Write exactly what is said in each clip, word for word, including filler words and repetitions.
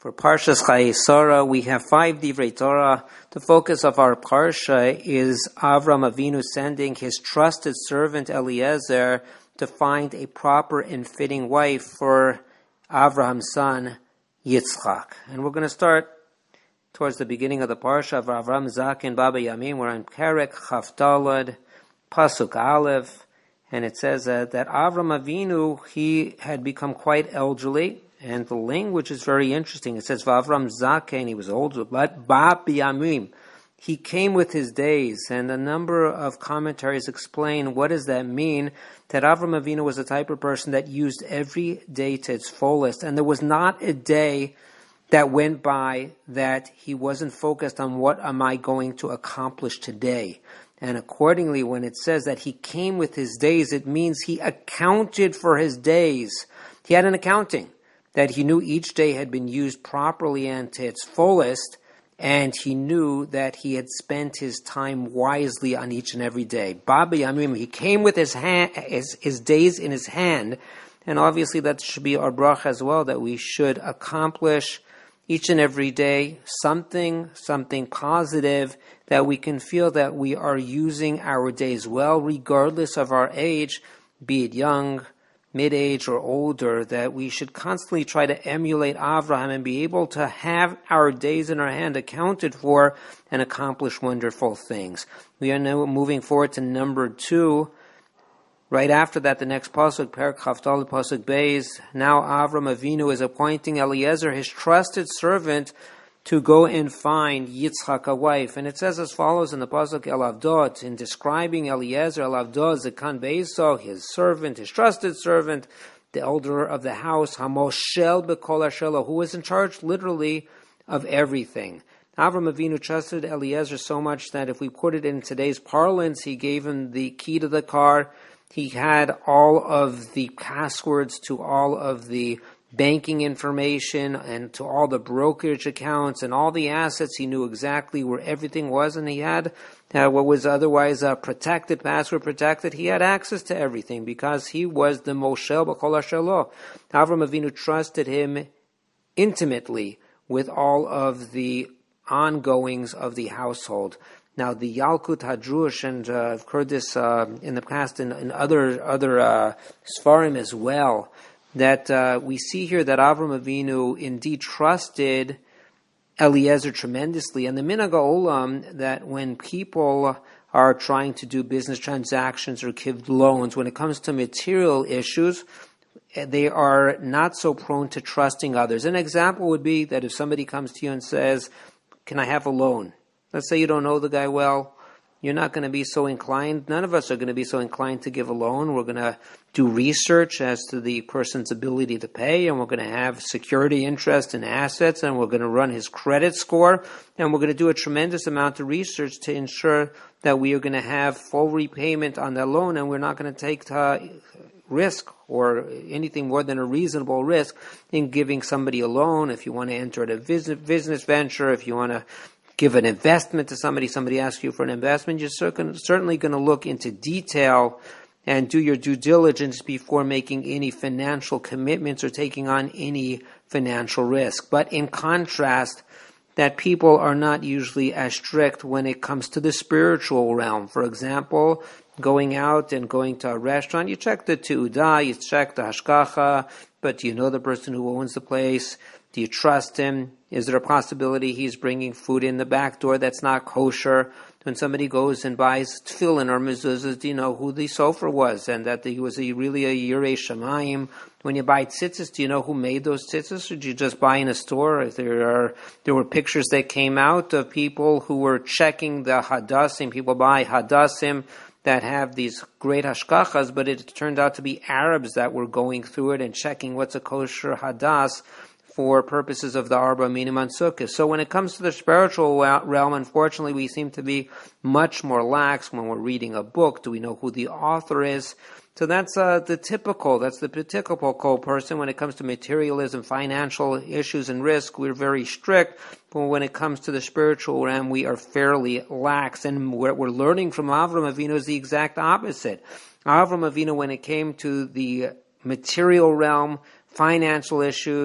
For Parshas Chayesara, we have five Divrei Torah. The focus of our Parsha is Avram Avinu sending his trusted servant Eliezer to find a proper and fitting wife for Avraham's son Yitzchak. And we're going to start towards the beginning of the Parsha of Avram Zaken Baba Yamim. We're on Perek Chaf Daled, Pasuk Aleph, and it says uh, that Avram Avinu, he had become quite elderly. And the language is very interesting. It says, Vavram Zaken, he was old, but Bab Yamim, he came with his days. And a number of commentaries explain what does that mean, that Avram Avinu was the type of person that used every day to its fullest. And there was not a day that went by that he wasn't focused on what am I going to accomplish today. And accordingly, when it says that he came with his days, it means he accounted for his days. He had an accounting, that he knew each day had been used properly and to its fullest, and he knew that he had spent his time wisely on each and every day. Baba Yamim, he came with his, hand, his, his days in his hand, and obviously that should be our bracha as well, that we should accomplish each and every day something, something positive, that we can feel that we are using our days well, regardless of our age, be it young, mid-age or older, that we should constantly try to emulate Avraham and be able to have our days in our hand accounted for and accomplish wonderful things. We are now moving forward to number two. Right after that, the next pasuk, Perek Chaf Daled, pasuk Beis. Now Avram Avinu is appointing Eliezer, his trusted servant, to go and find Yitzchak a wife. And it says as follows in the pasuk Elavdot, in describing Eliezer, Elavdot, Zekan Beiso, his servant, his trusted servant, the elder of the house, Hamoshel B'kol Ashelo, who was in charge literally of everything. Avram Avinu trusted Eliezer so much that if we put it in today's parlance, he gave him the key to the car. He had all of the passwords to all of the banking information and to all the brokerage accounts and all the assets. He knew exactly where everything was, and he had uh, what was otherwise uh, protected, password protected. He had access to everything because he was the Moshel B'kol Ashelo. Avram Avinu trusted him intimately with all of the ongoings of the household. Now, the Yalkut Hadrush, and uh, I've heard this uh, in the past in, in other other uh, Sfarim as well, that uh, we see here that Avram Avinu indeed trusted Eliezer tremendously. And the Minhag Olam, that when people are trying to do business transactions or give loans, when it comes to material issues, they are not so prone to trusting others. An example would be that if somebody comes to you and says, can I have a loan? Let's say you don't know the guy well. You're not going to be so inclined. None of us are going to be so inclined to give a loan. We're going to do research as to the person's ability to pay, and we're going to have security interest in assets, and we're going to run his credit score, and we're going to do a tremendous amount of research to ensure that we are going to have full repayment on that loan, and we're not going to take uh, risk or anything more than a reasonable risk in giving somebody a loan. If you want to enter a business venture, if you want to give an investment to somebody, somebody asks you for an investment, you're certainly going to look into detail and do your due diligence before making any financial commitments or taking on any financial risk. But in contrast, that people are not usually as strict when it comes to the spiritual realm. For example, going out and going to a restaurant, you check the Tu'udah, you check the Hashgacha, but do you know the person who owns the place? Do you trust him? Is there a possibility he's bringing food in the back door that's not kosher? When somebody goes and buys tefillin or mezuzahs, do you know who the sofer was and that he was a, really a Yirei Shamayim? When you buy tzitzis, do you know who made those tzitzis, or did you just buy in a store? If there are there were pictures that came out of people who were checking the hadassim. People buy hadassim that have these great hashkachas, but it turned out to be Arabs that were going through it and checking what's a kosher hadas for purposes of the Arba Minim on Sukkot. So when it comes to the spiritual realm, unfortunately, we seem to be much more lax when we're reading a book. Do we know who the author is? So that's uh, the typical, that's the typical person. When it comes to materialism, financial issues, and risk, we're very strict. But when it comes to the spiritual realm, we are fairly lax. And what we're learning from Avram Avinu is the exact opposite. Avram Avinu, when it came to the material realm, financial issues,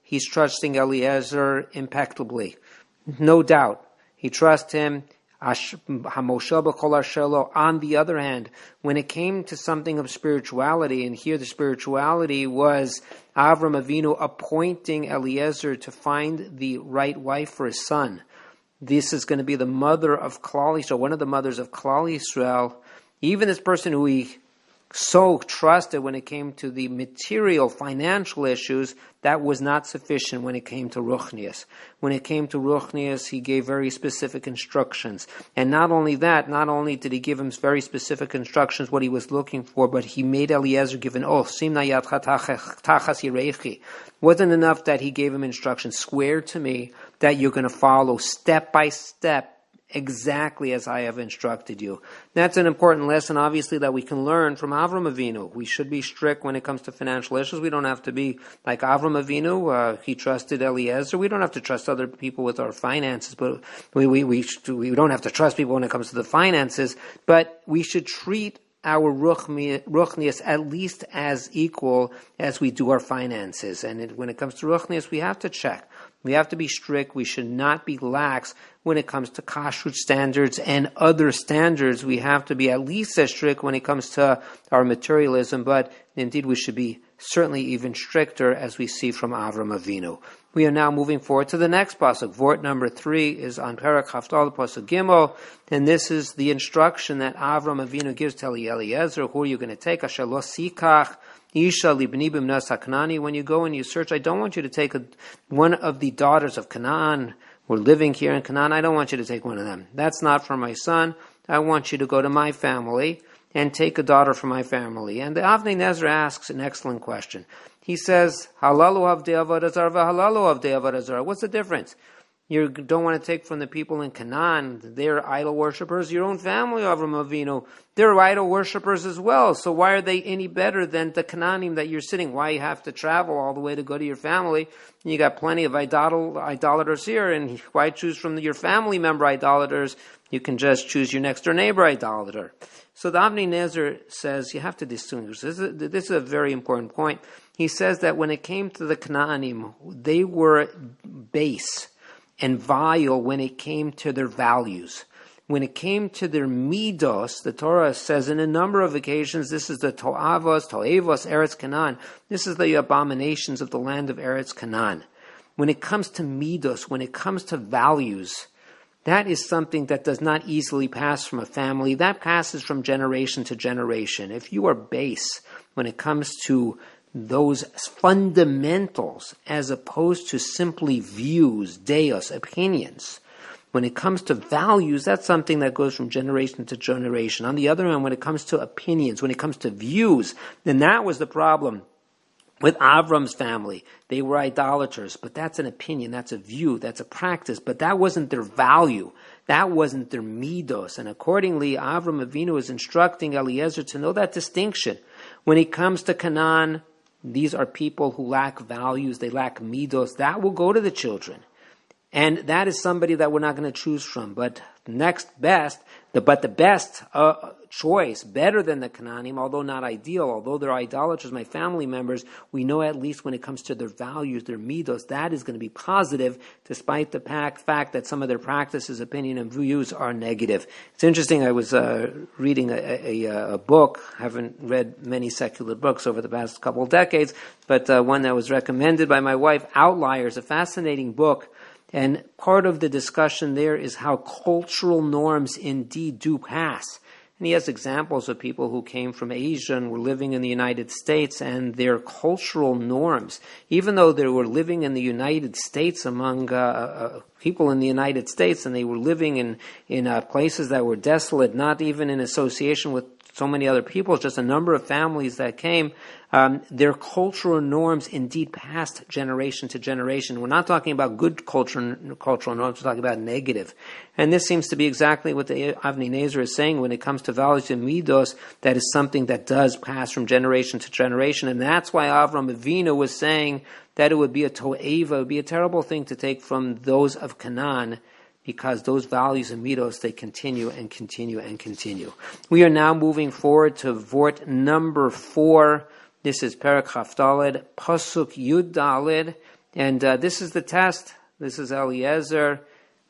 he's trusting Eliezer impeccably. No doubt. He trusts him. On the other hand, when it came to something of spirituality, and here the spirituality was Avram Avinu appointing Eliezer to find the right wife for his son. This is going to be the mother of Klal Yisrael, one of the mothers of Klal Yisrael. Even this person who he so trusted when it came to the material, financial issues, that was not sufficient when it came to Ruchnius. When it came to Ruchnius, he gave very specific instructions. And not only that, not only did he give him very specific instructions, what he was looking for, but he made Eliezer give an oath. Simna yadcha tachas yireichi. Wasn't enough that he gave him instructions. Swear to me that you're going to follow step by step exactly as I have instructed you. That's an important lesson, obviously, that we can learn from Avram Avinu. We should be strict when it comes to financial issues. We don't have to be like Avram Avinu. Uh, he trusted Eliezer. We don't have to trust other people with our finances, but we, we, we, we don't have to trust people when it comes to the finances, but we should treat our ruchnius at least as equal as we do our finances. And it, when it comes to ruchnius, we have to check. We have to be strict. We should not be lax when it comes to kashrut standards and other standards. We have to be at least as strict when it comes to our materialism, but indeed we should be certainly even stricter, as we see from Avram Avinu. We are now moving forward to the next pasuk. Vort number three is on Perek Haftal, pasuk Gimel, and this is the instruction that Avram Avinu gives to Eliezer. Who are you going to take? Asher lo sikach Isha libni b'mnas haKanani. When you go and you search, I don't want you to take a, one of the daughters of Canaan. We're living here in Canaan. I don't want you to take one of them. That's not for my son. I want you to go to my family and take a daughter from my family. And the Avnei Nezer asks an excellent question. He says, Halalu avdei avodah zarah v'halalu avdei avodah zarah. What's the difference? You don't want to take from the people in Canaan. They're idol worshippers. Your own family, Avram Avinu, they're idol worshippers as well. So why are they any better than the Canaanim that you're sitting? Why you have to travel all the way to go to your family? And you got plenty of idol, idolaters here. And why choose from your family member idolaters? You can just choose your next door neighbor idolater. So the Avnei Nezer says you have to distinguish. This is, a, this is a very important point. He says that when it came to the Canaanim, they were base and vile when it came to their values. When it came to their midos, the Torah says in a number of occasions, this is the to'avos, to'evos, Eretz Canaan. This is the abominations of the land of Eretz Canaan. When it comes to midos, when it comes to values, that is something that does not easily pass from a family. That passes from generation to generation. If you are base when it comes to those fundamentals as opposed to simply views, deos, opinions. When it comes to values, that's something that goes from generation to generation. On the other hand, when it comes to opinions, when it comes to views, then that was the problem with Avram's family. They were idolaters, but that's an opinion, that's a view, that's a practice, but that wasn't their value. That wasn't their midos. And accordingly, Avram Avinu is instructing Eliezer to know that distinction. When it comes to Canaan, these are people who lack values, they lack midos. That will go to the children. And that is somebody that we're not going to choose from. But next best, the, but the best uh, choice, better than the Canaanim, although not ideal, although they're idolaters, my family members, we know at least when it comes to their values, their midos, that is going to be positive, despite the fact that some of their practices, opinion, and views are negative. It's interesting, I was uh, reading a, a, a book, haven't read many secular books over the past couple of decades, but uh, one that was recommended by my wife, Outliers, a fascinating book. And part of the discussion there is how cultural norms indeed do pass. And he has examples of people who came from Asia and were living in the United States, and their cultural norms, even though they were living in the United States among uh, uh, people in the United States, and they were living in, in uh, places that were desolate, not even in association with so many other people, just a number of families that came, um, their cultural norms indeed passed generation to generation. We're not talking about good culture, cultural norms, we're talking about negative. And this seems to be exactly what the Avnei Nezer is saying when it comes to values and midos, that is something that does pass from generation to generation. And that's why Avram Avinu was saying that it would be a to'eva, it would be a terrible thing to take from those of Canaan, because those values and midos, they continue and continue and continue. We are now moving forward to Vort number four. This is Perek Haftalid, Pasuk Yud Dalid, And uh, this is the test. This is Eliezer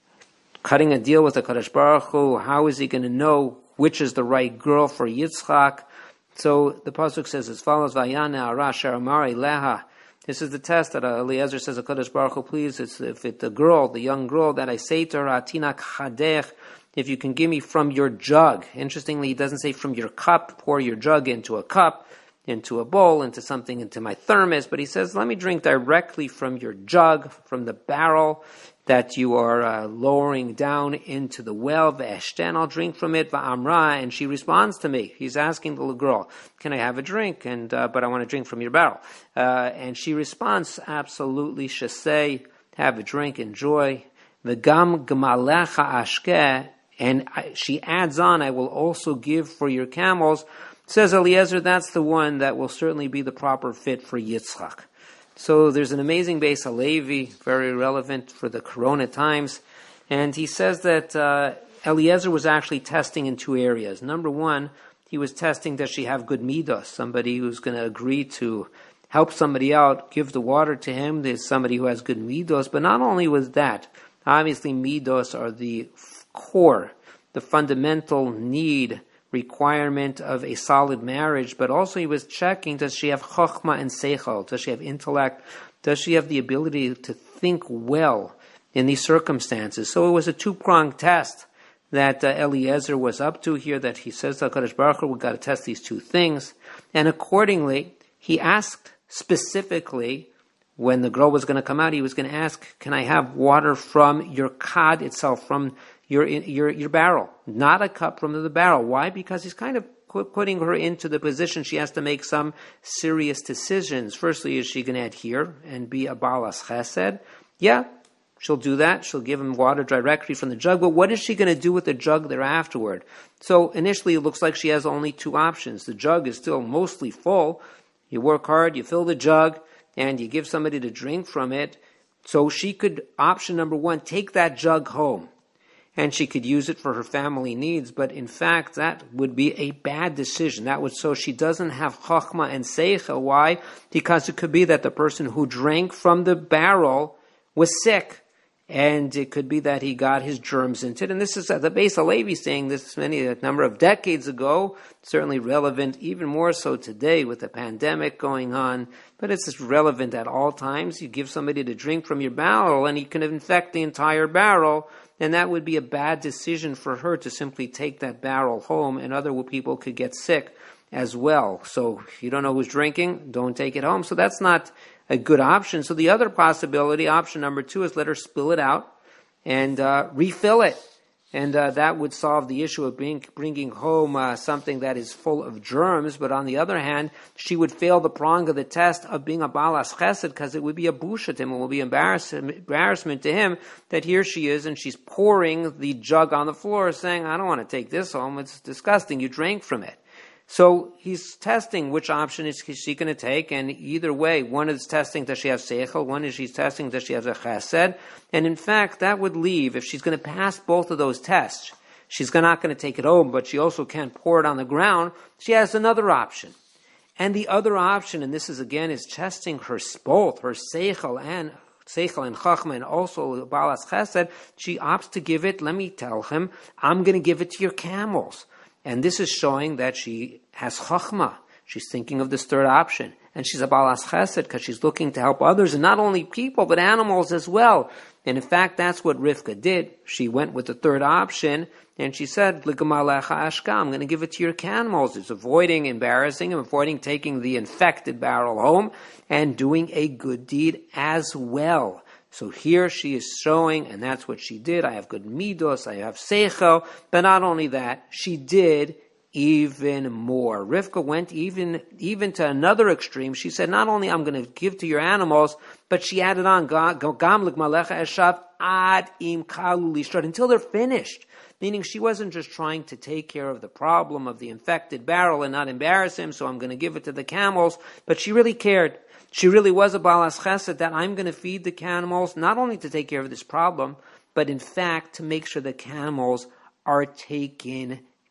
cutting a deal with the Kadosh Baruch Hu. How is he going to know which is the right girl for Yitzchak? So the pasuk says as follows: Vayana Arash Amari Leha. This is the test that Eliezer says to Kadosh Baruch Hu, please, it's, if it's the girl, the young girl, that I say to her, Atinak Chadech, if you can give me from your jug. Interestingly, he doesn't say from your cup, pour your jug into a cup, into a bowl, into something, into my thermos, but he says, let me drink directly from your jug, from the barrel that you are uh, lowering down into the well. Ve'eshten, I'll drink from it. Va'amra, and she responds to me. He's asking the little girl, can I have a drink? And uh, but I want to drink from your barrel. Uh, and she responds, absolutely, shesei, have a drink, enjoy. V'gam gmalecha ashkeh, and I, she adds on, I will also give for your camels. Says Eliezer, that's the one that will certainly be the proper fit for Yitzchak. So there's an amazing Beis Halevi, very relevant for the Corona times. And he says that uh, Eliezer was actually testing in two areas. Number one, he was testing, does she have good midos? Somebody who's going to agree to help somebody out, give the water to him. There's somebody who has good midos. But not only was that, obviously midos are the core, the fundamental need, requirement of a solid marriage, but also he was checking, does she have chokhmah and seichel? Does she have intellect? Does she have the ability to think well in these circumstances? So it was a two-pronged test that uh, Eliezer was up to here, that he says to HaKadosh Baruch Hu, we've got to test these two things. And accordingly, he asked specifically, when the girl was going to come out, he was going to ask, can I have water from your cod itself, from your your your barrel, not a cup from the barrel. Why? Because he's kind of putting her into the position she has to make some serious decisions. Firstly, is she going to adhere and be a balas chesed? Yeah, she'll do that. She'll give him water directly from the jug. But what is she going to do with the jug there afterward? So initially, it looks like she has only two options. The jug is still mostly full. You work hard, you fill the jug, and you give somebody to drink from it. So she could, option number one, take that jug home. And she could use it for her family needs, but in fact, that would be a bad decision. That would, so she doesn't have chokhmah and seichel. Why? Because it could be that the person who drank from the barrel was sick, and it could be that he got his germs into it. And this is uh, the Beis Halevi saying this many a number of decades ago, certainly relevant, even more so today with the pandemic going on. But it's just relevant at all times. You give somebody to drink from your barrel, and he can infect the entire barrel. And that would be a bad decision for her to simply take that barrel home, and other people could get sick as well. So if you don't know who's drinking, don't take it home. So that's not a good option. So the other possibility, option number two, is let her spill it out and uh, refill it. And uh, that would solve the issue of being, bringing home uh, something that is full of germs. But on the other hand, she would fail the prong of the test of being a balas chesed, because it would be a busha to him. It would be embarrassment, embarrassment to him that here she is and she's pouring the jug on the floor saying, I don't want to take this home. It's disgusting. You drank from it. So he's testing which option is she going to take, and either way, one is testing, does she have seichel? One is she's testing, does she have a chesed? And in fact, that would leave, if she's going to pass both of those tests, she's not going to take it home, but she also can't pour it on the ground. She has another option. And the other option, and this is again, is testing her both, her seichel and seichel and chachma, and also balas chesed. She opts to give it, let me tell him, I'm going to give it to your camels. And this is showing that she has chachma. She's thinking of this third option. And she's a balas chesed because she's looking to help others, and not only people, but animals as well. And in fact, that's what Rivka did. She went with the third option, and she said, L'gamalecha ashka, I'm going to give it to your camels. It's avoiding embarrassing him, avoiding taking the infected barrel home, and doing a good deed as well. So here she is showing, and that's what she did. I have good midos, I have seichel, but not only that, she did even more. Rivka went even even to another extreme. She said, not only I'm going to give to your animals, but she added on, gam l'gmalecha eshav ad im kalu lishtrat, until they're finished. Meaning she wasn't just trying to take care of the problem of the infected barrel and not embarrass him, so I'm going to give it to the camels, but she really cared. She really was a balas chesed, that I'm going to feed the camels, not only to take care of this problem, but in fact to make sure the camels are taken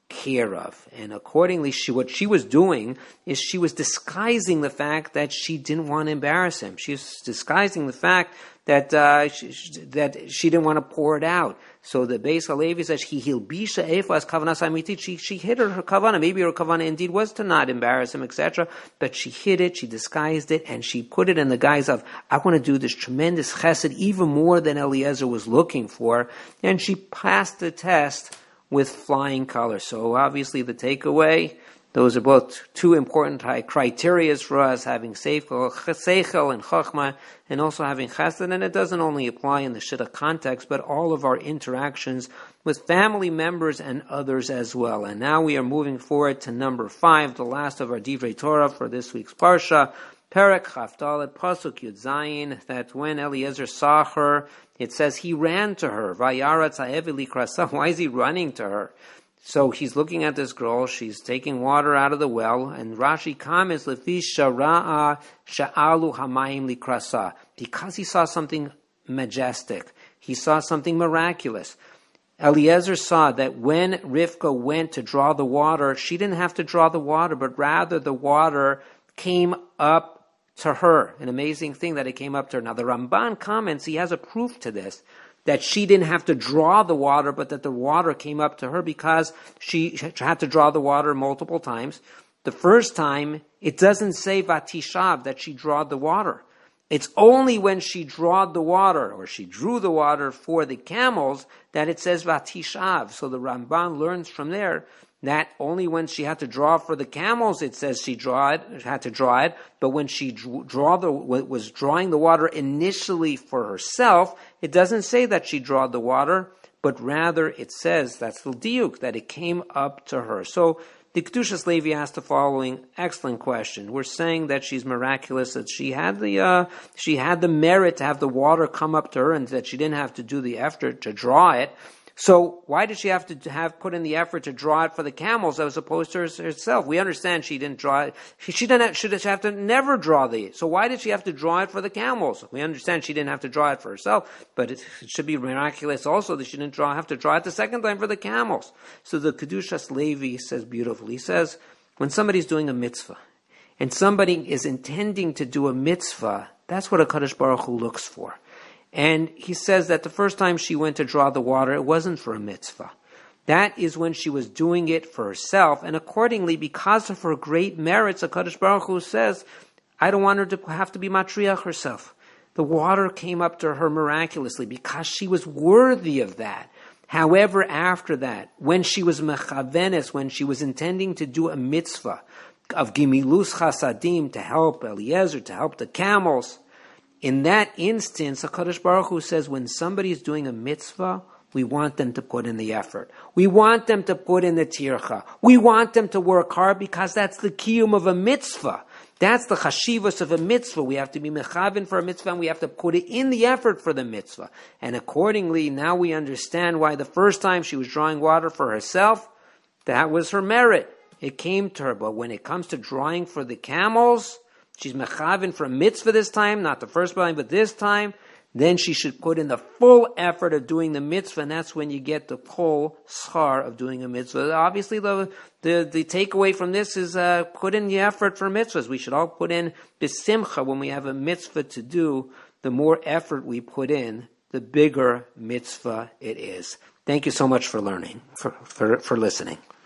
care of. And accordingly, she, what she was doing is she was disguising the fact that she didn't want to embarrass him. She was disguising the fact that uh, she, that she didn't want to pour it out. So the Beis Halevi says he hilbisha efas kavanas amitit. She she hid her, her kavana. Maybe her kavana indeed was to not embarrass him, et cetera. But she hid it, she disguised it, and she put it in the guise of, I want to do this tremendous chesed, even more than Eliezer was looking for. And she passed the test with flying colors. So obviously the takeaway, those are both two important criteria for us, having seichel, seichel and chachma, and also having chesed. And it doesn't only apply in the shidduch context, but all of our interactions with family members and others as well. And now we are moving forward to number five, the last of our Divrei Torah for this week's Parsha, Perek Chavdalet, Pasuk Yud Zayin, that when Eliezer saw her, it says he ran to her. Vayara Tzaevi Likrasa. Why is he running to her? So he's looking at this girl. She's taking water out of the well, and Rashi comments, "Lefi shara'a sha'alu hamayim likrasa," because he saw something majestic. He saw something miraculous. Eliezer saw that when Rivka went to draw the water, she didn't have to draw the water, but rather the water came up to her. An amazing thing that it came up to her. Now the Ramban comments, he has a proof to this, that she didn't have to draw the water, but that the water came up to her because she had to draw the water multiple times. The first time, it doesn't say Vatishav, that she drawed the water. It's only when she drawed the water, or she drew the water for the camels, that it says Vatishav. So the Ramban learns from there that only when she had to draw for the camels, it says she draw it, had to draw it. But when she drew, draw the was drawing the water initially for herself, it doesn't say that she drawed the water, but rather it says, that's the diuk, that it came up to her. So the Kedushas Levi asked the following excellent question. We're saying that she's miraculous, that she had the uh, she had the merit to have the water come up to her, and that she didn't have to do the effort to draw it. So why did she have to have put in the effort to draw it for the camels as opposed to herself? We understand she didn't draw it. She, she didn't have, should have to never draw the. So why did she have to draw it for the camels? We understand she didn't have to draw it for herself, but it, it should be miraculous also that she didn't draw, have to draw it the second time for the camels. So the Kedushas Levi says beautifully. He says, when somebody's doing a mitzvah, and somebody is intending to do a mitzvah, that's what a Kadosh Baruch Hu looks for. And he says that the first time she went to draw the water, it wasn't for a mitzvah. That is when she was doing it for herself. And accordingly, because of her great merits, HaKadosh Baruch Hu says, I don't want her to have to be matriach herself. The water came up to her miraculously because she was worthy of that. However, after that, when she was mechavenes, when she was intending to do a mitzvah of gimilus chasadim, to help Eliezer, to help the camels, in that instance, HaKadosh Baruch Hu says when somebody is doing a mitzvah, we want them to put in the effort. We want them to put in the tircha. We want them to work hard because that's the kiyum of a mitzvah. That's the chashivas of a mitzvah. We have to be mechavin for a mitzvah, and we have to put it in the effort for the mitzvah. And accordingly, now we understand why the first time she was drawing water for herself, that was her merit. It came to her. But when it comes to drawing for the camels, she's mechavin for a mitzvah this time, not the first time, but this time, then she should put in the full effort of doing the mitzvah, and that's when you get the full schar of doing a mitzvah. Obviously, the the, the takeaway from this is uh, put in the effort for mitzvahs. We should all put in besimcha when we have a mitzvah to do. The more effort we put in, the bigger mitzvah it is. Thank you so much for learning, for, for, for listening.